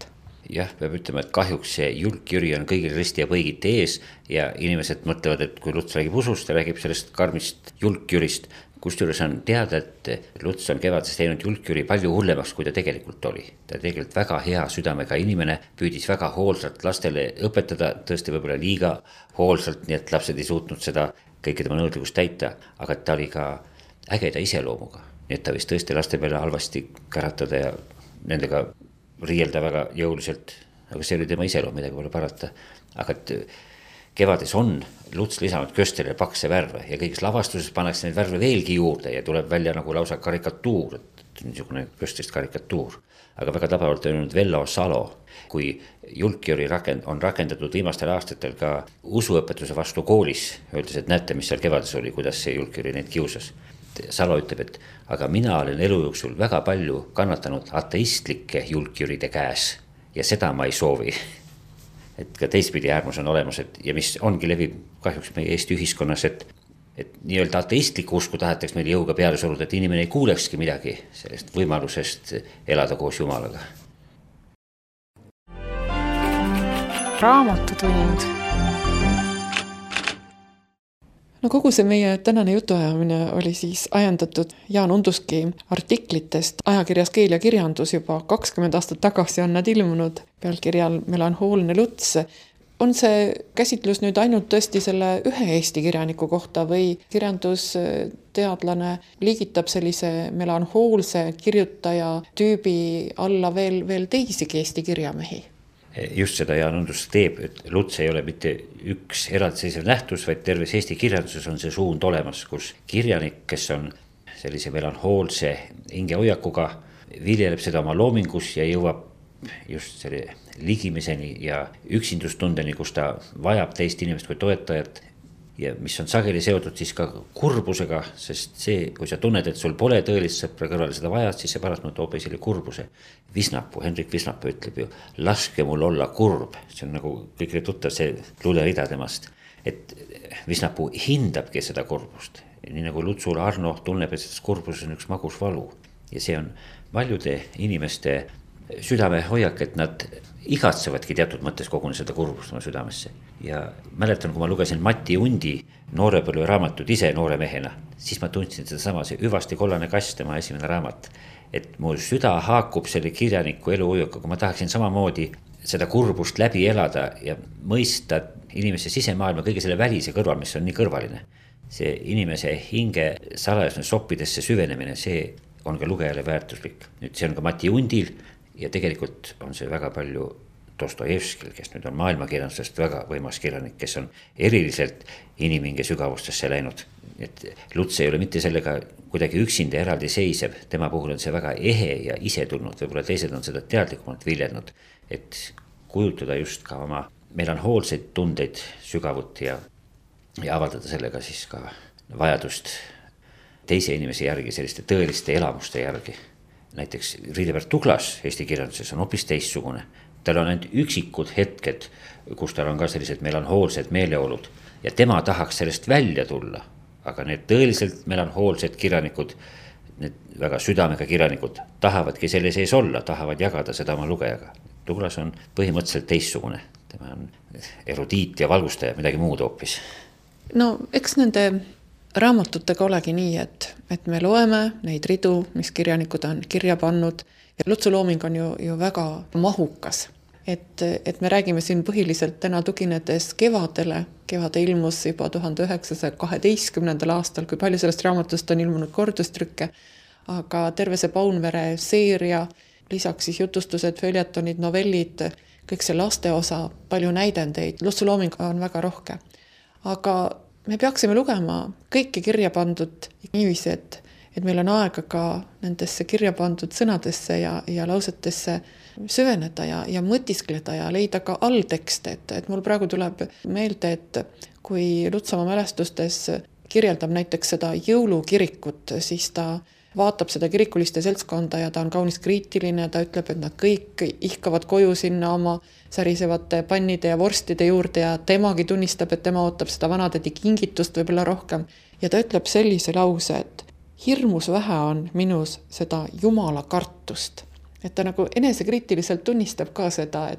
jah, peab ütlema, et kahjuks see Julk Jüri on kõigil risti ja põigiti ees ja inimesed mõtlevad, et kui Luts räägib usust, ta räägib sellest karmist Julk Jürist, kusjuures on teada, et Luts on kevades teinud Julk Jüri palju hullemaks, kui ta tegelikult oli. Ta tegelikult väga hea südamega inimene, püüdis väga hoolsalt lastele õpetada, tõesti võib-olla liiga hoolsalt, nii et lapsed ei suutnud seda kõike tema nõudlikkust täita, aga ta oli ka ägeda iseloomuga. Nii et ta võis tõesti laste peale halvasti käratada ja nendega riielda väga jõuliselt, aga see oli tema iseloom, midagi pole parata. Aga et kevades on Luts lisanud köstele pakse värve ja kõigis lavastuses pannakse neid värve veelgi juurde ja tuleb välja nagu lausa karikatuur, et niisugune köstest karikatuur. Aga väga tabavalt on öelnud Vello Salo, kui Julk Jüri on rakendatud viimastel aastatel ka usuõpetuse vastu koolis, öeldes, et näete, mis seal kevades oli, kuidas see Julk Jüri neid kiusas. Salo ütleb, et aga mina olen elu jooksul väga palju kannatanud ateistlike Julk Jüride käes ja seda ma ei soovi. Et ka teistpidi äärmus on olemas, et ja mis ongi levib kahjuks meie Eesti ühiskonnas, et nii-öelda ateistlikku usku tahetaks meil jõuga peale suruda, et inimene ei kuulekski midagi sellest võimalusest elada koos Jumalaga. Raamatutund. No kogu see meie tänane jutuajamine oli siis ajendatud Jaan Unduski artiklitest ajakirjas Keel ja kirjandus, juba 20 aastat tagasi on nad ilmunud pealkirjal Melanhoolne Luts. On see käsitlus nüüd ainult tõesti selle ühe Eesti kirjaniku kohta või kirjandusteadlane liigitab sellise melanhoolse kirjutaja tüübi alla veel teisigi Eesti kirjamehi? Just seda Jaan Undus teeb, et Luts ei ole mitte üks eraldiseisev nähtus, vaid terves Eesti kirjanduses on see suund olemas, kus kirjanik, kes on sellise melanhoolse hingehoiakuga, viljeleb seda oma loomingus ja jõuab just selle ligimiseni ja üksindustundeni, kus ta vajab teist inimest kui toetajat ja mis on sageli seotud siis ka kurbusega, sest see, kui sa tunned, et sul pole tõelist sõpra kõrval seda vajad, siis see pärast toob esile kurbuse. Visnapuu, Henrik Visnapuu ütleb ju, laske mul olla kurb, see on nagu kõigile tuttav see luulerida temast, et Visnapuu hindabki seda kurbust, nii nagu Lutsula Arno tunneb, et sellest kurbuses on üks magus valu ja see on paljude inimeste südame hoiak, et nad igatsevadki teatud mõttes kogune seda kurbust oma südamesse. Ja mäletan, kui ma lugesin Mati Undi noorepõlve raamatut ise noore mehena, siis ma tundsin seda sama, see Hüvasti kollane kass, tema esimene raamat, et mu süda haakub selle kirjaniku eluhoiakuga, ma tahaksin samamoodi seda kurbust läbi elada ja mõista inimese sisemaailma kõige selle välise kõrval, mis on nii kõrvaline. See inimese hinge salajasne soppidesse süvenemine, see on ka lugejale väärtuslik. Nüüd see on ka Mati Undil ja tegelikult on see väga palju Dostojevskil, kes nüüd on maailmakirjandusest väga võimas kirjanik, kes on eriliselt inimhinge sügavustesse läinud. Et Luts ei ole mitte sellega kuidagi üksinda eraldi seisev, tema puhul on see väga ehe ja ise tulnud, võib-olla teised on seda teadlikumalt viljelnud, et kujutada just ka oma melanhoolseid tundeid sügavuti ja avaldada sellega siis ka vajadust teise inimese järgi, selliste tõeliste elamuste järgi. Näiteks Riidebert Tuglas Eesti kirjanduses on hoopis teissugune. Tal on ainult üksikud hetked, kus tal on ka sellised melanhoolsed meeleolud ja tema tahaks sellest välja tulla. Aga need tõeliselt melanhoolsed kirjanikud, need väga südamega kirjanikud tahavadki selle sees olla, tahavad jagada seda oma lugejaga. Tuglas on põhimõtteliselt teissugune. Tema on erudiit ja valgustaja, midagi muud hoopis. No eks nende raamatutega olegi nii, et me loeme neid ridu, mis kirjanikud on kirja pannud ja Lutsu looming on ju väga mahukas. Et me räägime siin põhiliselt täna tuginedes kevadele. Kevade ilmus juba 1912. aastal, kui palju sellest raamatust on ilmunud kordustrükke, aga terve see Paunvere seeria, lisaks siis jutustused, följetonid, novellid, kõik see laste osa, palju näidendeid. Lutsu looming on väga rohke. Aga me peaksime lugema kõiki kirja pandud niiviisi, et meil on aega ka nendesse kirja pandud sõnadesse ja lausetesse süveneda ja mõtiskleda ja leida ka alltekste. Et mul praegu tuleb meelde, et kui Luts oma mälestustes kirjeldab näiteks seda jõulukirikut, siis ta vaatab seda kirikuliste seltskonda ja ta on kaunis kriitiline, ta ütleb, et nad kõik ihkavad koju sinna oma särisevate pannide ja vorstide juurde ja temagi tunnistab, et tema ootab seda vanatädi kingitust võib-olla rohkem. Ja ta ütleb sellise lause, et hirmus vähe on minus seda Jumala kartust. et ta nagu enesekriitiliselt tunnistab ka seda,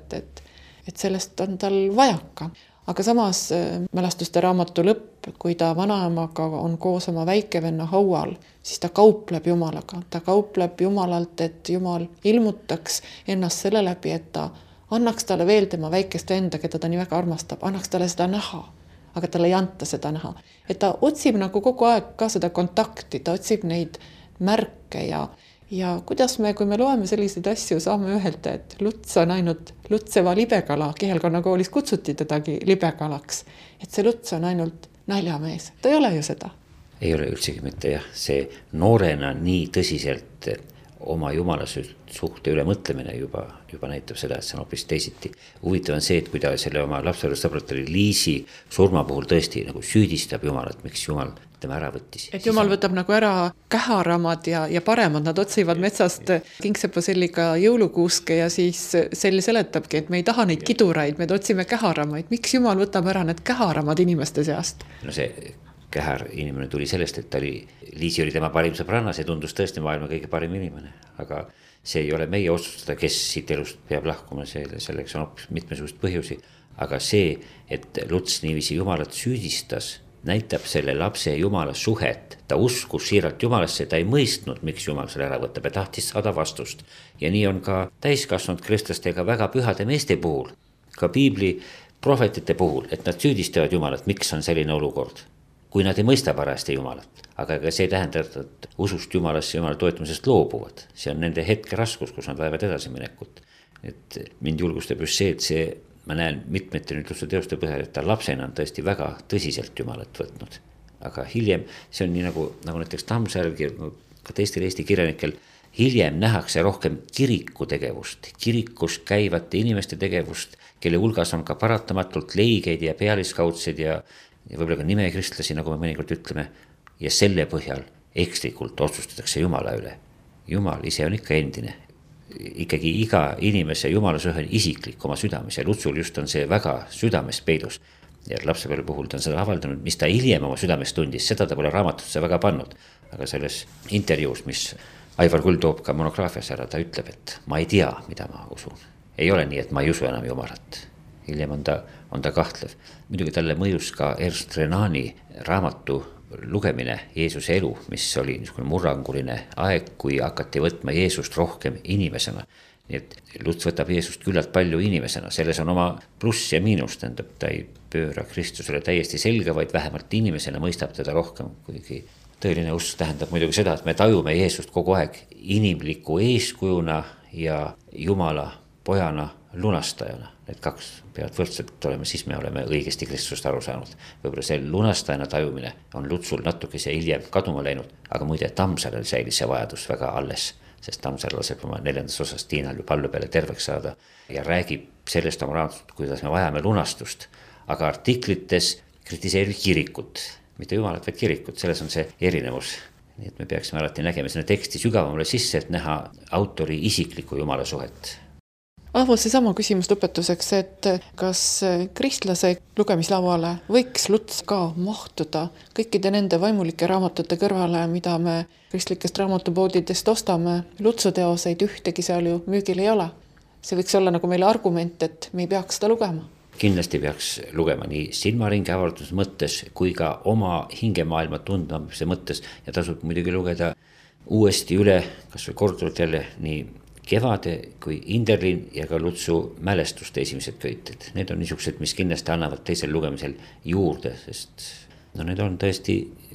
et sellest on tal vajaka. Aga samas mälestuste raamatu lõpp, kui ta vanaemaga on koos oma väikevenna haual, siis ta kaupleb Jumalaga. Ta kaupleb Jumalalt, et Jumal ilmutaks ennast selle läbi, et ta annaks talle veel tema väikest venda, keda ta nii väga armastab, annaks talle seda näha, aga talle ei anta seda näha. Et ta otsib nagu kogu aeg ka seda kontakti, ta otsib neid märke ja kuidas me, kui me loeme selliseid asju, saame öelda, et Luts on ainult Lutseva libekala, Kihelkonna koolis kutsuti tedagi libekalaks, et see Luts on ainult naljamees. Ta ei ole ju seda. Ei ole üldsegi mitte jah, see noorena nii tõsiselt oma jumala suhte üle mõtlemine juba näitab seda, et see on hoopis teisiti. Huvitav on see, et kui ta selle oma lapsepõlvesõbratele Liisi surma puhul tõesti nagu süüdistab Jumalat, miks Jumal tema ära võttis. Et Jumal võtab nagu ära käharamad ja paremad, nad otsivad metsast kingsepaselliga jõulukuuske ja siis Sell seletabki, et me ei taha neid kiduraid, me otsime käharamaid. Miks Jumal võtab ära need käharamad inimeste seast? No see kähar inimene tuli sellest, et Liisi oli tema parim sõbranna, see tundus tõesti maailma kõige parim inimene, aga see ei ole meie otsustada, kes siit elust peab lahkuma, selleks on hoopis mitmesugust põhjusi, aga see, et Luts niiviisi Jumalat süüdistas, näitab selle lapse Jumala suhet, ta uskus siiralt Jumalasse, ta ei mõistnud, miks Jumal selle ära võtab ja tahtis saada vastust. Ja nii on ka täiskasvanud kristlastega väga pühade meeste puhul, ka piibli prohvetite puhul, et nad süüdistavad Jumalat, miks on selline olukord, kui nad ei mõista parajasti Jumalat. Aga see tähendab, et usust Jumalasse, Jumala toetumisest loobuvad. See on nende hetke raskus, kus nad vajavad edasiminekut. Et mind julgustab just see, et ma näen mitmete Lutsuse teoste põhjal, et ta lapsena on tõesti väga tõsiselt Jumalat võtnud. Aga hiljem, see on nii nagu näiteks Tammsaarel ja ka teistel Eesti kirjanikel, hiljem nähakse rohkem kiriku tegevust, kirikus käivate inimeste tegevust, kelle hulgas on ka paratamatult leigeid ja pealiskaudseid ja võib-olla ka nimekristlasi, nagu me mõnikord ütleme, ja selle põhjal ekslikult otsustatakse Jumala üle. Jumal ise on ikka endine. Ikkagi iga inimese Jumala suhe on isiklik oma südames ja Lutsul just on see väga südames peidus. Ja lapsepõlve puhul ta on seda avaldanud, mis ta hiljem oma südames tundis, seda ta pole raamatusse väga pannud. Aga selles intervjuus, mis Aivar Kull toob ka monograafias ära, ta ütleb, et ma ei tea, mida ma usun. Ei ole nii, et ma ei usu enam Jumalat. Hiljem on ta kahtlev. Muidugi talle mõjus ka Ernst Renani raamatu lugemine Jeesuse elu, mis oli niisugune murranguline aeg, kui hakati võtma Jeesust rohkem inimesena. Nii et Luts võtab Jeesust küllalt palju inimesena, selles on oma pluss ja miinus, tähendab, ta ei pööra Kristusele täiesti selga, vaid vähemalt inimesena mõistab teda rohkem, kuigi tõeline usk tähendab muidugi seda, et me tajume Jeesust kogu aeg inimliku eeskujuna ja Jumala pojana, lunastajana. Need kaks peavad võrdselt olema, siis me oleme õigesti Kristusest aru saanud. Võib-olla see lunastajana tajumine on Lutsul natuke see hiljem kaduma läinud, aga muide Tammsaarel säilis see vajadus väga alles, sest Tammsaar laseb oma 4. osas Tiinal ju pallu peale terveks saada ja räägib sellest oma raamatust, kuidas me vajame lunastust, aga artiklites kritiseerib kirikut, mitte Jumalat, vaid kirikut, selles on see erinevus. Nii et me peaksime alati nägema sinna teksti sügavamale sisse, et näha autori isiklikku Jumala suhet. Ahvo, see sama küsimus lõpetuseks, et kas kristlase lugemislauale võiks Luts ka mahtuda kõikide nende vaimulike raamatute kõrvale, mida me kristlikest raamatupoodidest ostame, Lutsu teoseid ühtegi seal ju müügil ei ole. See võiks olla nagu meile argument, et me ei peaks seda lugema. Kindlasti peaks lugema nii silmaringi avalduse mõttes kui ka oma hingemaailma tundmamise mõttes ja tasub muidugi lugeda uuesti üle, kas või korduvalt jälle nii Kevade kui Inderlin ja ka Lutsu mälestuste esimesed köited. Need on niisugused, mis kindlasti annavad teisel lugemisel juurde, sest need on tõesti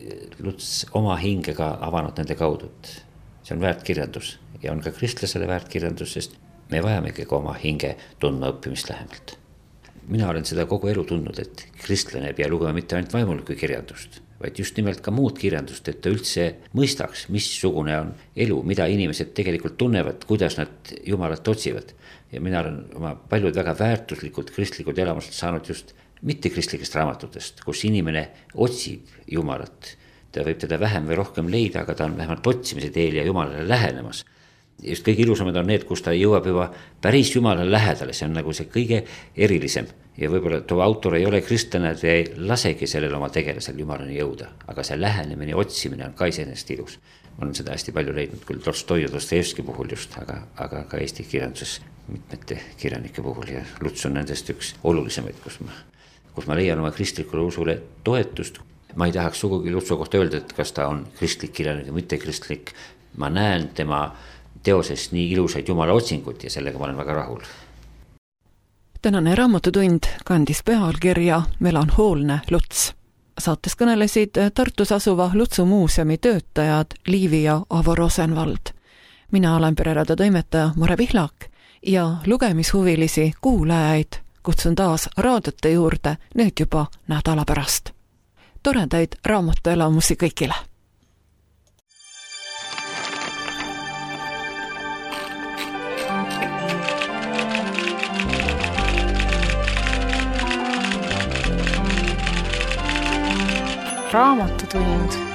Luts oma hingega avanud nende kaudu. See on väärt kirjandus ja on ka kristlasele väärt kirjandus, sest me vajamegi ka oma hinge tundma õppimist lähemalt. Mina olen seda kogu elu tundnud, et kristlane ei pea lugema mitte ainult vaimulikku kirjandust, vaid just nimelt ka muud kirjandust, et ta üldse mõistaks, missugune on elu, mida inimesed tegelikult tunnevad, kuidas nad Jumalat otsivad. Ja mina olen oma paljud väga väärtuslikud kristlikud elamust saanud just mitte kristlikest raamatutest, kus inimene otsib Jumalat. Ta võib teda vähem või rohkem leida, aga ta on vähemalt otsimise teel ja Jumalale lähenemas. Just kõige ilusamad on need, kus ta jõuab juba päris Jumalale lähedale, see on nagu see kõige erilisem. ja võib-olla too autor ei ole kristlane, ta ei lasegi sellel oma tegelasel jumalani jõuda, aga see lähenemine, otsimine on ka iseenesest ilus. Ma olen seda hästi palju leidnud küll Tolstoi ja Dostojevski puhul just, aga ka Eesti kirjanduses mitmete kirjanike puhul ja Luts on nendest üks olulisemaid, kus ma leian oma kristlikule usule toetust. Ma ei tahaks sugugi Lutsu kohta öelda, et kas ta on kristlik kirjanik või mitte kristlik. Ma näen tema teoses nii ilusaid jumala otsingut ja sellega ma olen väga rahul. Tänane raamatutund kandis pealkirja Melanhoolne Luts. Saates kõnelesid Tartus asuva Lutsu muuseumi töötajad Liivi ja Avo Rosenvald. Mina olen Pererada toimetaja Mare Pihlak ja lugemishuvilisi kuulajaid kutsun taas raadiote juurde nüüd juba nädala pärast. Toredaid raamatuelamusi kõigile! Raamatutund